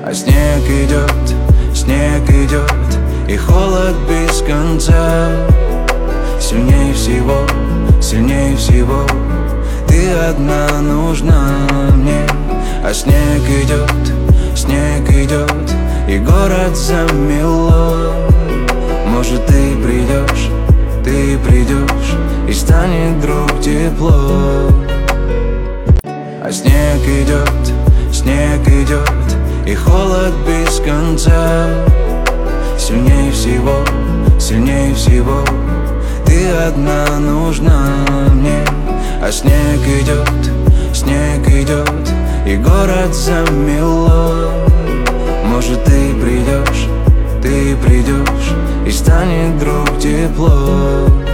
А снег идет, и холод без конца. Сильнее всего ты одна нужна мне. А снег идет, и город замело. Может, ты придешь, и станет вдруг тепло. А снег идет, и холод без конца. Сильнее всего ты одна нужна мне. А снег идет, и город замело. Может, ты придешь, и станет вдруг тепло.